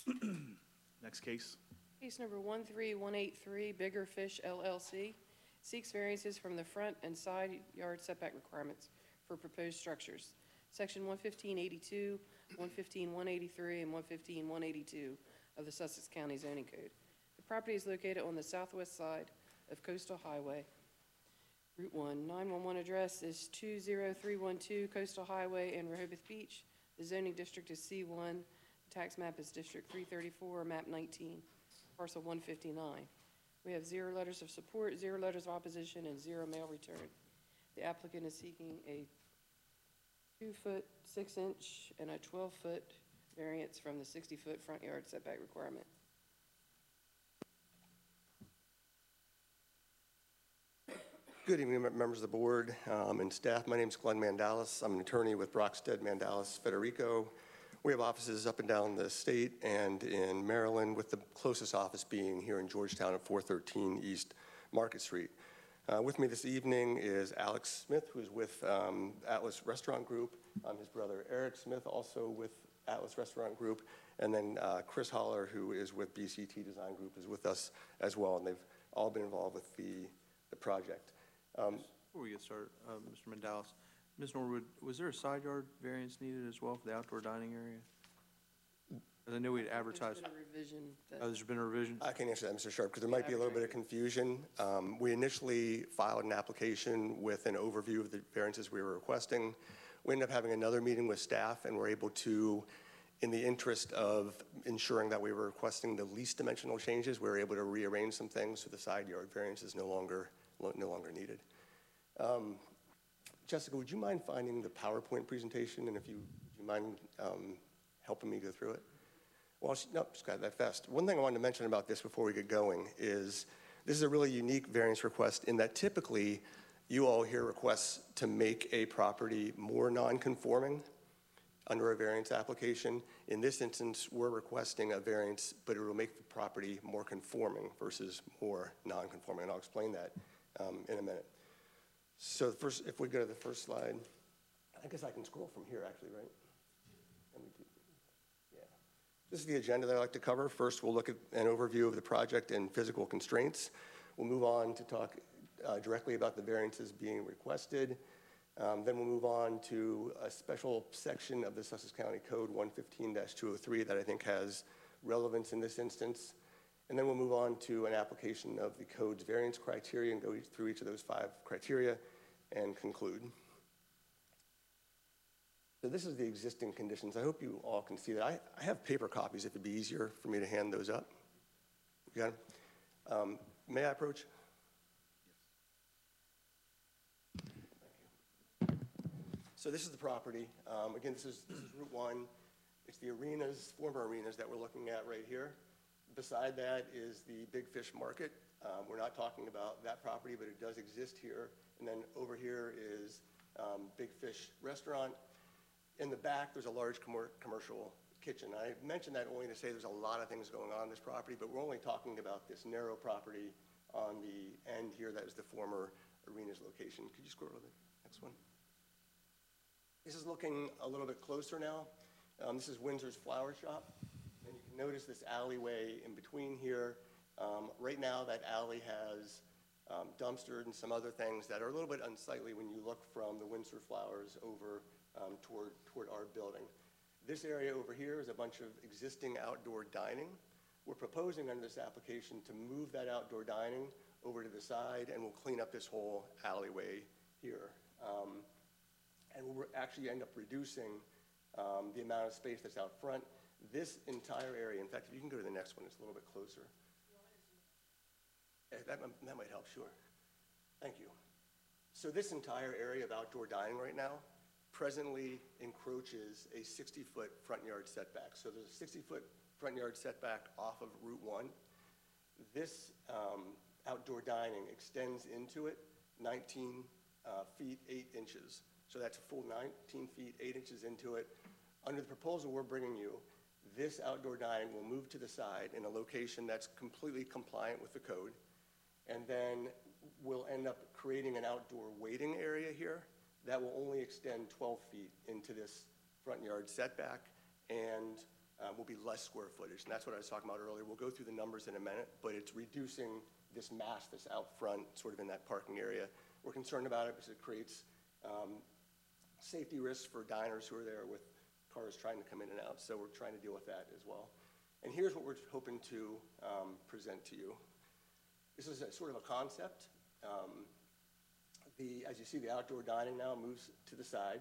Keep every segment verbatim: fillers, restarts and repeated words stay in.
Next case. Case number one three one eight three, Bigger Fish L L C, seeks variances from the front and side yard setback requirements for proposed structures. Section one fifteen eighty-two, one fifteen one eighty-three, and one fifteen one eighty-two of the Sussex County Zoning Code. The property is located on the southwest side of Coastal Highway, Route one. nine one one address is two zero three one two Coastal Highway in Rehoboth Beach. The zoning district is C one. The tax map is District three thirty-four, map nineteen, parcel one fifty-nine. We have zero letters of support, zero letters of opposition, and zero mail return. The applicant is seeking a two-foot, six-inch, and a twelve-foot variance from the sixty-foot front yard setback requirement. Good evening, members of the board um, and staff. My name is Glenn Mandalis. I'm an attorney with Brockstead Mandalis Federico. We have offices up and down the state and in Maryland, with the closest office being here in Georgetown at four thirteen East Market Street. Uh, with me this evening is Alex Smith, who's with um, Atlas Restaurant Group. Um, his brother Eric Smith, also with Atlas Restaurant Group. And then uh, Chris Holler, who is with B C T Design Group, is with us as well. And they've all been involved with the, the project. Um, Before we get started, uh, Mister Mandalis, Miz Norwood, was there a side yard variance needed as well for the outdoor dining area? As I know we'd advertised. There's been a revision. That Oh, there's been a revision? I can answer that, Mister Sharp, because there might be a little bit of confusion. Um, we initially filed an application with an overview of the variances we were requesting. We ended up having another meeting with staff, and we're able to, in the interest of ensuring that we were requesting the least dimensional changes, we were able to rearrange some things so the side yard variance is no longer, no longer needed. Um, Jessica, would you mind finding the PowerPoint presentation, and if you, would you mind um, helping me go through it? Well, she, no, just got that fast. One thing I wanted to mention about this before we get going is this is a really unique variance request in that typically you all hear requests to make a property more non-conforming under a variance application. In this instance, we're requesting a variance, but it will make the property more conforming versus more non-conforming, and I'll explain that um, in a minute. So the first, if we go to the first slide, I guess I can scroll from here actually, right? Let me do, yeah. This is the agenda that I'd like to cover. First, we'll look at an overview of the project and physical constraints. We'll move on to talk uh, directly about the variances being requested. Um, then we'll move on to a special section of the Sussex County Code one fifteen dash two oh three that I think has relevance in this instance. And then we'll move on to an application of the code's variance criteria and go each, through each of those five criteria and conclude. So this is the existing conditions. I hope you all can see that. I, I have paper copies if it'd be easier for me to hand those up. You got them? Um, may I approach? Thank you. So this is the property. Um, again, this is, this is Route one. It's the arenas, former arenas that we're looking at right here. Beside that is the Big Fish Market. Um, we're not talking about that property, but it does exist here. And then over here is um, Big Fish Restaurant. In the back, there's a large com commercial kitchen. I mentioned that only to say there's a lot of things going on in this property, but we're only talking about this narrow property on the end here. That is the former arenas location. Could you scroll to the next one? This is looking a little bit closer now. Um, this is Windsor's Flower Shop. And you can notice this alleyway in between here. Um, right now, that alley has um, dumpsters and some other things that are a little bit unsightly when you look from the Windsor Flowers over um, toward, toward our building. This area over here is a bunch of existing outdoor dining. We're proposing under this application to move that outdoor dining over to the side, and we'll clean up this whole alleyway here. Um, and we'll actually end up reducing um, the amount of space that's out front. This entire area, in fact, if you can go to the next one, it's a little bit closer. Yeah, that, that might help, sure. Thank you. So this entire area of outdoor dining right now presently encroaches a sixty foot front yard setback. So there's a sixty foot front yard setback off of Route one. This um, outdoor dining extends into it nineteen uh, feet, eight inches. So that's a full nineteen feet, eight inches into it. Under the proposal we're bringing you, this outdoor dining will move to the side in a location that's completely compliant with the code. And then we'll end up creating an outdoor waiting area here that will only extend twelve feet into this front yard setback. And uh, will be less square footage. And that's what I was talking about earlier. We'll go through the numbers in a minute, but it's reducing this mass that's out front, sort of in that parking area. We're concerned about it because it creates um, safety risks for diners who are there with cars trying to come in and out. So we're trying to deal with that as well. And here's what we're hoping to um, present to you. This is a, sort of a concept. Um, the, as you see, the outdoor dining now moves to the side.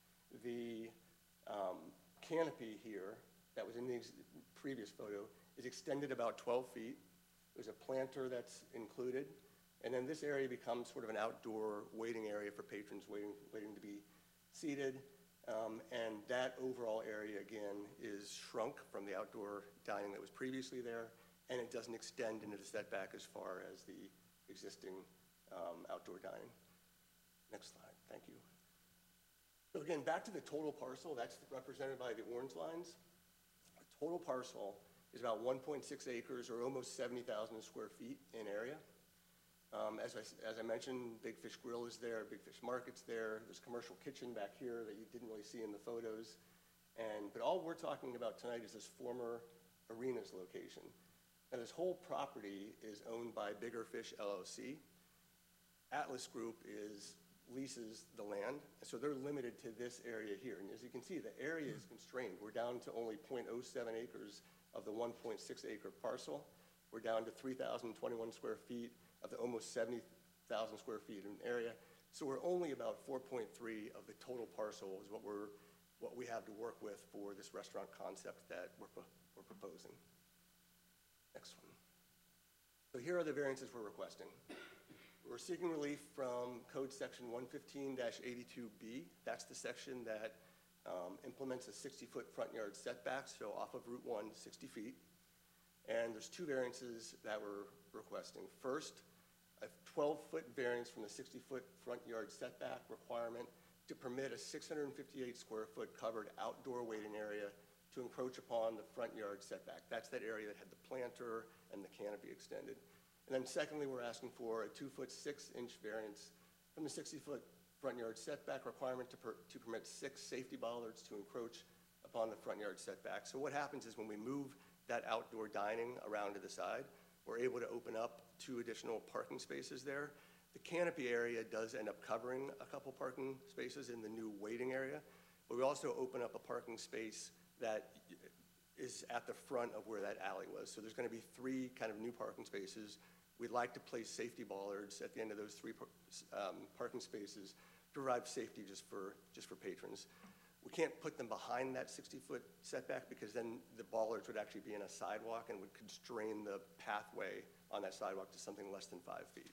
The um, canopy here that was in the ex previous photo is extended about twelve feet. There's a planter that's included. And then this area becomes sort of an outdoor waiting area for patrons waiting, waiting to be seated. Um, and that overall area, again, is shrunk from the outdoor dining that was previously there, and it doesn't extend into the setback as far as the existing um, outdoor dining. Next slide, thank you. So again, back to the total parcel, that's represented by the orange lines. The total parcel is about one point six acres, or almost seventy thousand square feet in area. Um, as, I, as I mentioned, Big Fish Grill is there, Big Fish Market's there, there's a commercial kitchen back here that you didn't really see in the photos. And, but all we're talking about tonight is this former arenas location. Now this whole property is owned by Bigger Fish L L C. Atlas Group is, leases the land, so they're limited to this area here. And as you can see, the area is constrained. We're down to only zero point zero seven acres of the one point six acre parcel. We're down to three thousand twenty-one square feet of the almost seventy thousand square feet in area. So we're only about four point three of the total parcel is what we're, what we have to work with for this restaurant concept that we're, we're proposing. Next one. So here are the variances we're requesting. We're seeking relief from Code Section one fifteen dash eighty-two B. That's the section that um, implements a sixty foot front yard setback, so off of Route one, sixty feet. And there's two variances that we're requesting. First, a twelve foot variance from the sixty foot front yard setback requirement to permit a six hundred fifty-eight square foot covered outdoor waiting area to encroach upon the front yard setback. That's that area that had the planter and the canopy extended. And then secondly, we're asking for a two foot six inch variance from the sixty foot front yard setback requirement to, per, to permit six safety bollards to encroach upon the front yard setback. So what happens is when we move that outdoor dining around to the side, we're able to open up two additional parking spaces there. The canopy area does end up covering a couple parking spaces in the new waiting area, but we also open up a parking space that is at the front of where that alley was. So there's going to be three kind of new parking spaces. We'd like to place safety bollards at the end of those three um, parking spaces to provide safety just for, just for patrons. We can't put them behind that sixty foot setback because then the bollards would actually be in a sidewalk and would constrain the pathway on that sidewalk to something less than five feet.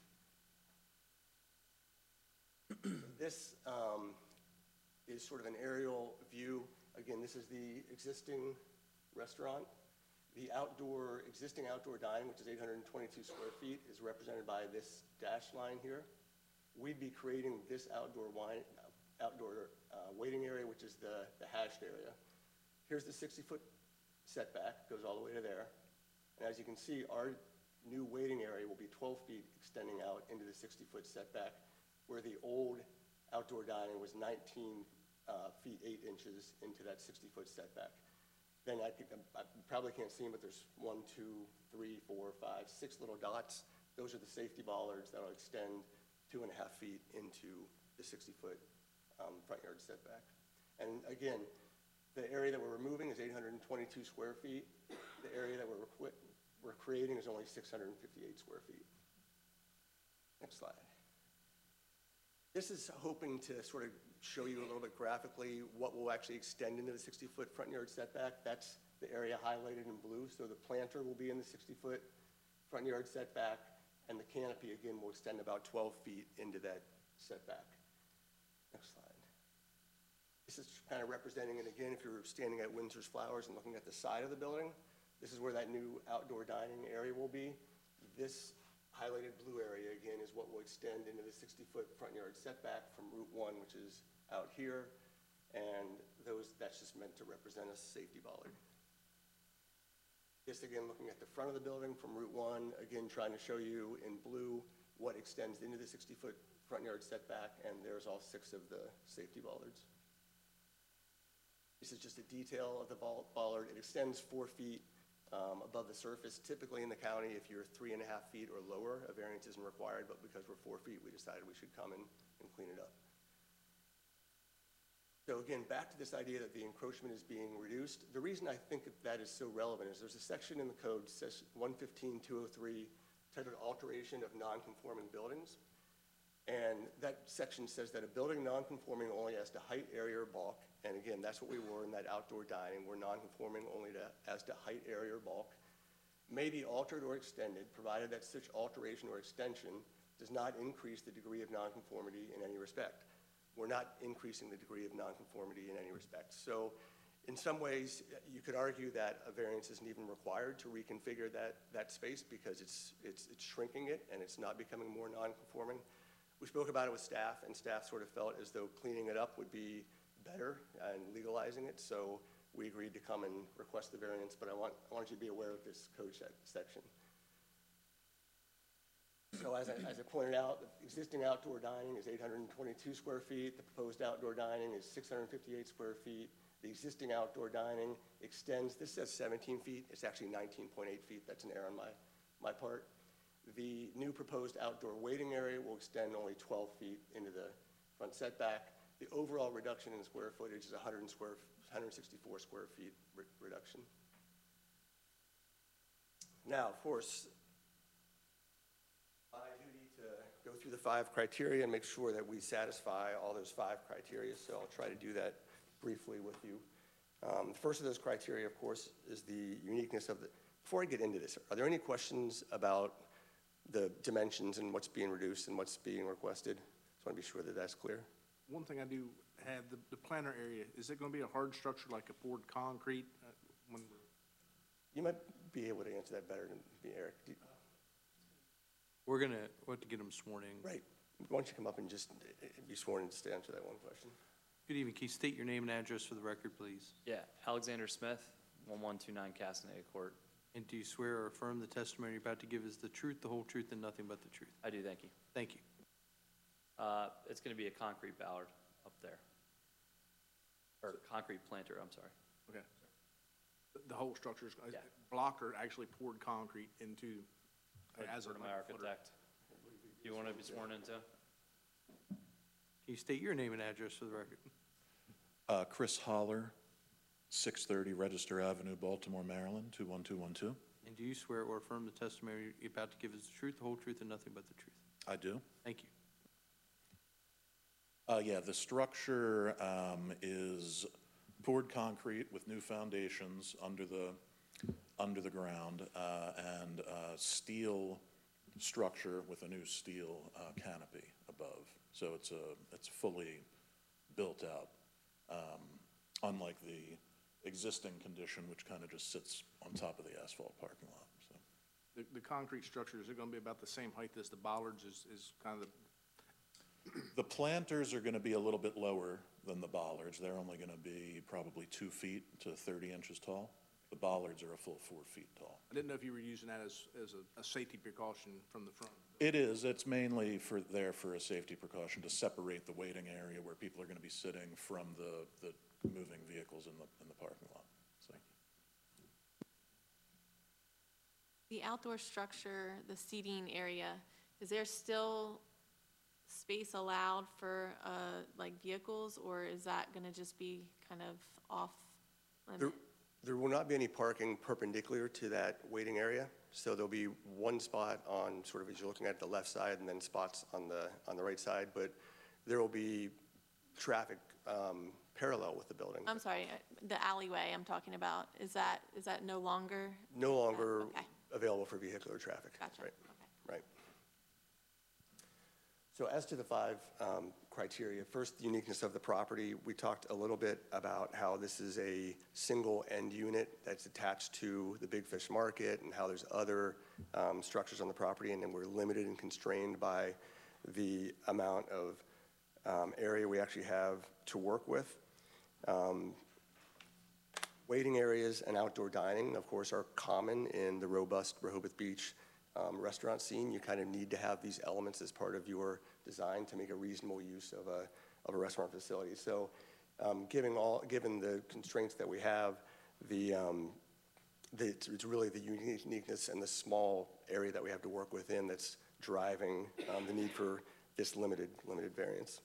This um, is sort of an aerial view. Again, this is the existing restaurant. The outdoor, existing outdoor dining, which is eight hundred twenty-two square feet, is represented by this dashed line here. We'd be creating this outdoor wine, outdoor uh, waiting area, which is the, the hashed area. Here's the sixty foot setback, goes all the way to there. And as you can see, our new waiting area will be twelve feet extending out into the sixty foot setback, where the old outdoor dining was nineteen uh, feet, eight inches into that sixty foot setback. Then I, could, I probably can't see them, but there's one, two, three, four, five, six little dots. Those are the safety bollards that will extend two and a half feet into the sixty foot Um, front yard setback. And again, the area that we're removing is eight hundred twenty-two square feet. The area that we're, we're creating is only six hundred fifty-eight square feet. Next slide. This is hoping to sort of show you a little bit graphically what will actually extend into the sixty foot front yard setback. That's the area highlighted in blue. So the planter will be in the sixty foot front yard setback, and the canopy, again, will extend about twelve feet into that setback. Next slide. This is kind of representing, and again, if you're standing at Windsor's Flowers and looking at the side of the building, this is where that new outdoor dining area will be. This highlighted blue area, again, is what will extend into the sixty foot front yard setback from Route one, which is out here, and those, that's just meant to represent a safety bollard. This, again, looking at the front of the building from Route one, again, trying to show you in blue what extends into the sixty foot front yard setback, and there's all six of the safety bollards. This is just a detail of the ball- bollard. It extends four feet um, above the surface. Typically in the county, if you're three and a half feet or lower, a variance isn't required, but because we're four feet, we decided we should come in and clean it up. So again, back to this idea that the encroachment is being reduced. The reason I think that, that is so relevant is there's a section in the code, one fifteen two oh three, titled Alteration of Non-Conforming Buildings. And that section says that a building non-conforming only as to height, area, or bulk, and again, that's what we were in that outdoor dining, we're non-conforming only to, as to height, area, or bulk, may be altered or extended, provided that such alteration or extension does not increase the degree of nonconformity in any respect. We're not increasing the degree of nonconformity in any respect. So in some ways, you could argue that a variance isn't even required to reconfigure that, that space because it's, it's, it's shrinking it and it's not becoming more nonconforming. We spoke about it with staff, and staff sort of felt as though cleaning it up would be better and legalizing it, so we agreed to come and request the variance, but I want, I want you to be aware of this code section. So as I, as I pointed out, the existing outdoor dining is eight hundred twenty-two square feet. The proposed outdoor dining is six hundred fifty-eight square feet. The existing outdoor dining extends, this says seventeen feet. It's actually nineteen point eight feet. That's an error on my, my part. The new proposed outdoor waiting area will extend only twelve feet into the front setback. The overall reduction in square footage is one hundred square, one hundred sixty-four square feet re reduction. Now, of course, my duty to go through the five criteria and make sure that we satisfy all those five criteria, so I'll try to do that briefly with you. Um, the first of those criteria, of course, is the uniqueness of the, before I get into this, are there any questions about the dimensions and what's being reduced and what's being requested? Just want to be sure that that's clear. One thing I do have, the, the planter area, is it gonna be a hard structure like a poured concrete? uh, when we're- You might be able to answer that better than me, Eric. Do you- We're gonna, we'll have to get them sworn in. Right. Why don't you come up and just uh, be sworn in just to answer that one question? Good evening. Can you state your name and address for the record, please? Yeah, Alexander Smith, one one two nine Castaneda Court. And do you swear or affirm the testimony you're about to give is the truth, the whole truth, and nothing but the truth? I do, thank you. Thank you. Uh, it's gonna be a concrete ballard up there. Or concrete planter, I'm sorry. Okay. The, the whole structure is, Yeah. blocker actually poured concrete into, as a. Word of my architect. Do you wanna be sworn in too? Can you state your name and address for the record? Uh, Chris Holler, six thirty Register Avenue, Baltimore, Maryland, two one two one two. And do you swear or affirm the testimony you're about to give is the truth, the whole truth, and nothing but the truth? I do. Thank you. Uh, yeah, the structure um, is poured concrete with new foundations under the, under the ground, uh, and uh, steel structure with a new steel uh, canopy above. So it's a, it's fully built out, um, unlike the existing condition, which kind of just sits on top of the asphalt parking lot. So The, the concrete structure, is it gonna be about the same height as the bollards, is, is kind of the, the planters are going to be a little bit lower than the bollards. They're only going to be probably two feet to thirty inches tall. The bollards are a full four feet tall. I didn't know if you were using that as, as a, a safety precaution from the front. It is. It's mainly for there for a safety precaution to separate the waiting area where people are going to be sitting from the, the moving vehicles in the, in the parking lot. So. The outdoor structure, the seating area, is there still space allowed for, uh, like vehicles, or is that gonna just be kind of off There, limit? there will not be any parking perpendicular to that waiting area. So there'll be one spot on sort of as you're looking at the left side and then spots on the, on the right side, but there will be traffic um, parallel with the building. I'm sorry, uh, the alleyway I'm talking about, is that, is that no longer? No longer Okay. available for vehicular traffic. Gotcha, Right, okay. right. So as to the five um, criteria, first, the uniqueness of the property. We talked a little bit about how this is a single end unit that's attached to the Big Fish Market and how there's other um, structures on the property, and then we're limited and constrained by the amount of um, area we actually have to work with. Um, waiting areas and outdoor dining, of course, are common in the robust Rehoboth Beach Um, restaurant scene. You kind of need to have these elements as part of your design to make a reasonable use of a, of a restaurant facility. So Um, Given all, given the constraints that we have, the, um, the, it's it's really the uniqueness and the small area that we have to work within that's driving um, the need for this limited, limited variance.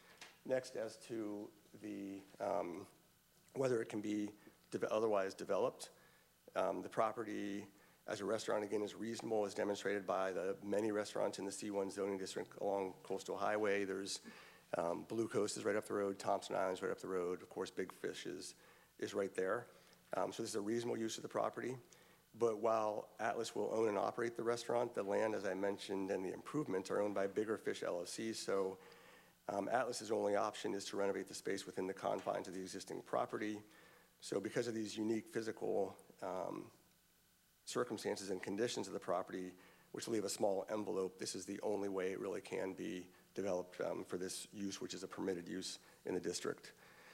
Next, as to the, um, whether it can be de- otherwise developed, um, the property as a restaurant, again, is reasonable, as demonstrated by the many restaurants in the C one zoning district along Coastal Highway. There's um, Blue Coast is right up the road, Thompson Island's right up the road. Of course, Big Fish is, is right there. Um, so this is a reasonable use of the property. But while Atlas will own and operate the restaurant, the land, as I mentioned, and the improvements are owned by Bigger Fish L L C. So um, Atlas's only option is to renovate the space within the confines of the existing property. So because of these unique physical um, circumstances and conditions of the property, which leave a small envelope, this is the only way it really can be developed um, for this use, which is a permitted use in the district.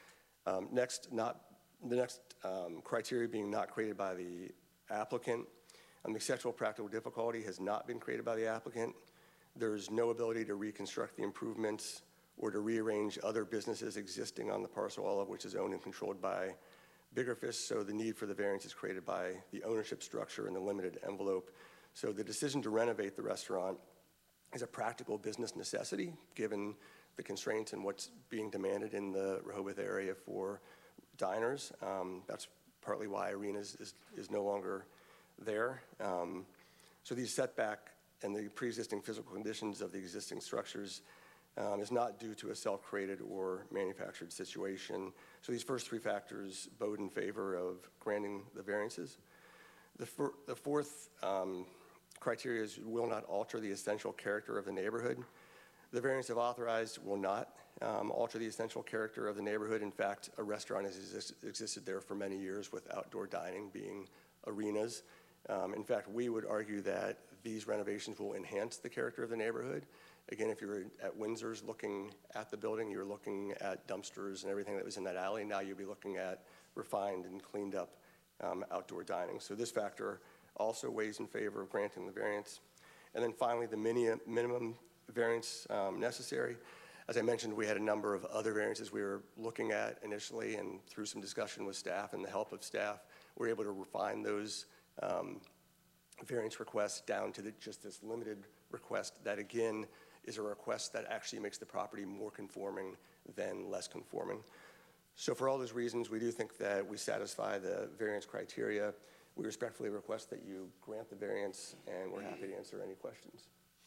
Um, next, not the next um, criteria being not created by the applicant. Um, the exceptional practical difficulty has not been created by the applicant. There's no ability to reconstruct the improvements or to rearrange other businesses existing on the parcel, all of which is owned and controlled by Bigger Fish, so the need for the variance is created by the ownership structure and the limited envelope. So the decision to renovate the restaurant is a practical business necessity, given the constraints and what's being demanded in the Rehoboth area for diners. Um, that's partly why Arenas is, is no longer there. Um, so these setback and the pre-existing physical conditions of the existing structures Um, is not due to a self-created or manufactured situation. So these first three factors bode in favor of granting the variances. The, fir the fourth um, criteria is will not alter the essential character of the neighborhood. The variance if authorized will not um, alter the essential character of the neighborhood. In fact, a restaurant has exist existed there for many years with outdoor dining being Arenas. Um, in fact, we would argue that these renovations will enhance the character of the neighborhood. Again, if you're at Windsor's looking at the building, you're looking at dumpsters and everything that was in that alley. Now you'll be looking at refined and cleaned up um, outdoor dining. So this factor also weighs in favor of granting the variance. And then finally, the mini minimum variance um, necessary. As I mentioned, we had a number of other variances we were looking at initially, and through some discussion with staff and the help of staff, we were able to refine those um, variance requests down to the, just this limited request that, again, is a request that actually makes the property more conforming than less conforming. So for all those reasons, we do think that we satisfy the variance criteria. We respectfully request that you grant the variance, and we're happy to answer any questions.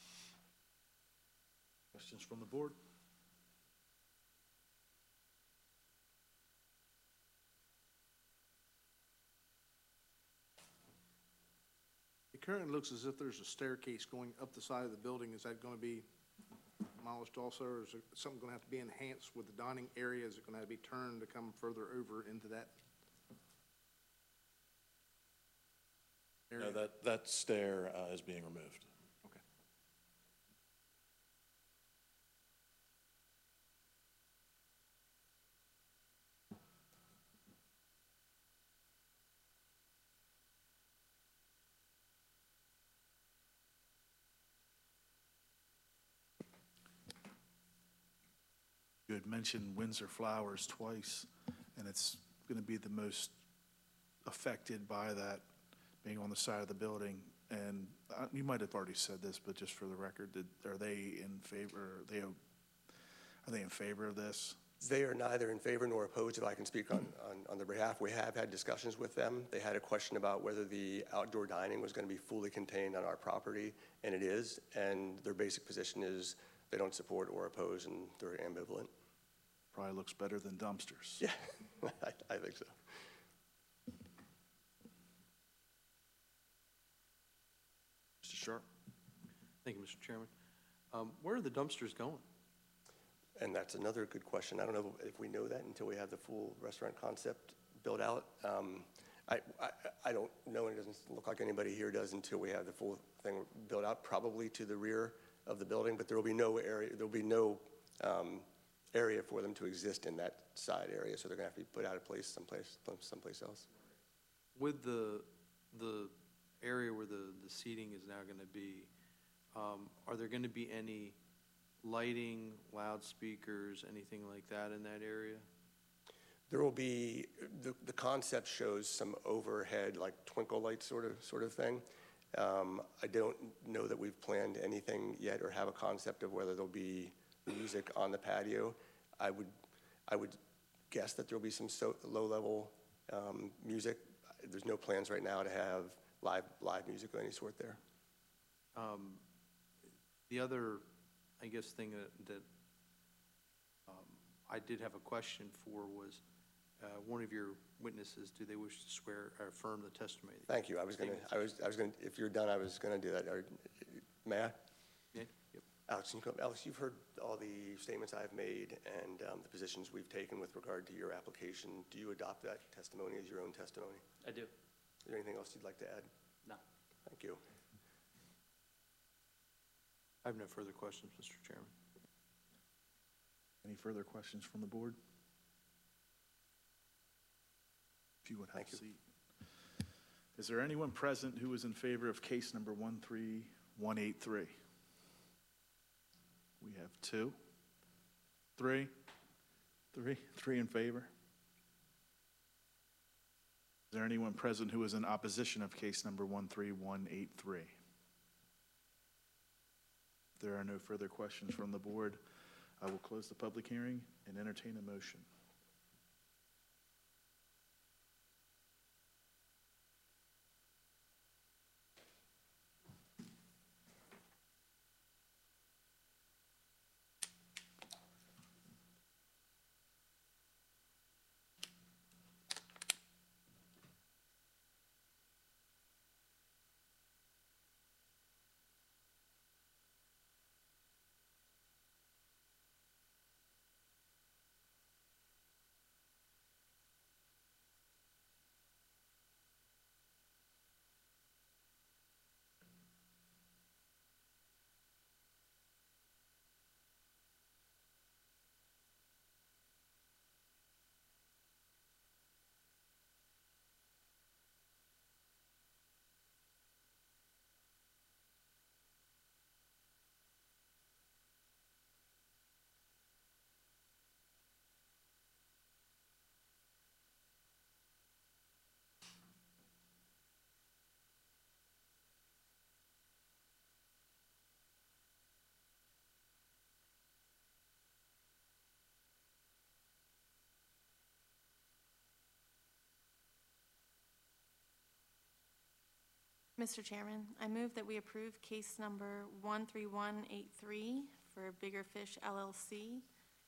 Questions from the board? It currently looks as if there's a staircase going up the side of the building. Is that going to be demolished also, or is it something going to have to be enhanced with the dining area? Is it going to have to be turned to come further over into that area? No, that, that stair uh, is being removed. Okay. You had mentioned Windsor Flowers twice, and it's going to be the most affected by that being on the side of the building. And uh, you might have already said this, but just for the record, did, are they in favor? Are they, are they in favor of this? They are neither in favor nor opposed, if I can speak on, on, on their behalf. We have had discussions with them. They had a question about whether the outdoor dining was going to be fully contained on our property, and it is. And their basic position is they don't support or oppose, and they're ambivalent. Probably looks better than dumpsters. Yeah, I, I think so. Mister Sharp? Thank you, Mister Chairman. Um, Where are the dumpsters going? And that's another good question. I don't know if we know that until we have the full restaurant concept built out. Um, I, I, I don't know, and it doesn't look like anybody here does until we have the full thing built out, probably to the rear of the building, but there will be no area, there will be no um, area for them to exist in that side area, so they're going to have to be put out of place someplace, someplace else. With the, the area where the, the seating is now going to be, um, are there going to be any lighting, loudspeakers, anything like that in that area? There will be, the, the concept shows some overhead, like twinkle light sort of, sort of thing. Um, I don't know that we've planned anything yet or have a concept of whether there'll be music on the patio. I would, I would guess that there'll be some so, low-level um, music. There's no plans right now to have live, live music of any sort there. Um, The other, I guess, thing that, that um, I did have a question for was, uh, one of your witnesses, do they wish to swear or affirm the testimony? that- Thank you. I was gonna, I was, I was gonna, if you're done, I was gonna do that. Or, may I? Yeah, yep. Alex, can you come, Alex, you've heard all the statements I've made and um, the positions we've taken with regard to your application. Do you adopt that testimony as your own testimony? I do. Is there anything else you'd like to add? No. Thank you. I have no further questions, Mister Chairman. Any further questions from the board? If you would have Thank a you. seat. Is there anyone present who is in favor of case number one three one eight three? We have two, three, three, three in favor. Is there anyone present who is in opposition of case number one three one eight three? If there are no further questions from the board, I will close the public hearing and entertain a motion. Mister Chairman, I move that we approve case number one three one eight three for Bigger Fish L L C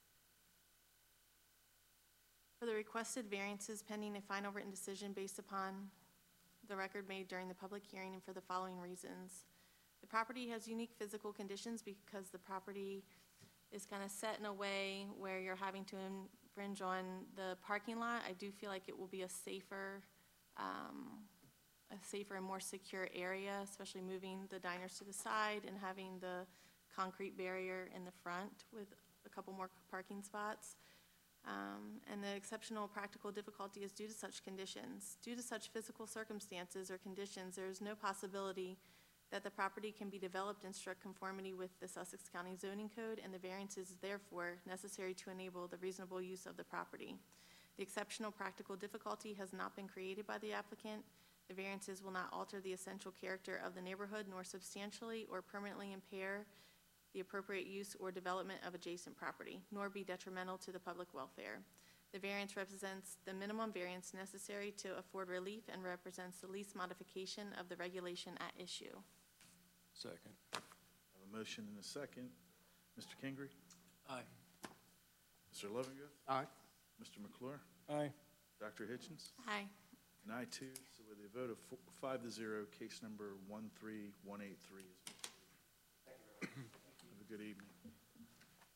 for the requested variances pending a final written decision based upon the record made during the public hearing and for the following reasons. The property has unique physical conditions because the property is kind of set in a way where you're having to infringe on the parking lot. I do feel like it will be a safer um, a safer and more secure area, especially moving the diners to the side and having the concrete barrier in the front with a couple more parking spots. Um, and the exceptional practical difficulty is due to such conditions. Due to such physical circumstances or conditions, there is no possibility that the property can be developed in strict conformity with the Sussex County Zoning Code, and the variance is therefore necessary to enable the reasonable use of the property. The exceptional practical difficulty has not been created by the applicant. The variances will not alter the essential character of the neighborhood nor substantially or permanently impair the appropriate use or development of adjacent property, nor be detrimental to the public welfare. The variance represents the minimum variance necessary to afford relief and represents the least modification of the regulation at issue. Second. I have a motion and a second. Mister Kingery? Aye. Mister Lovingove? Aye. Mister McClure? Aye. Doctor Hitchens? Aye. And I too, so with a vote of four, five to zero, case number one three one eight three is approved. Have a good evening.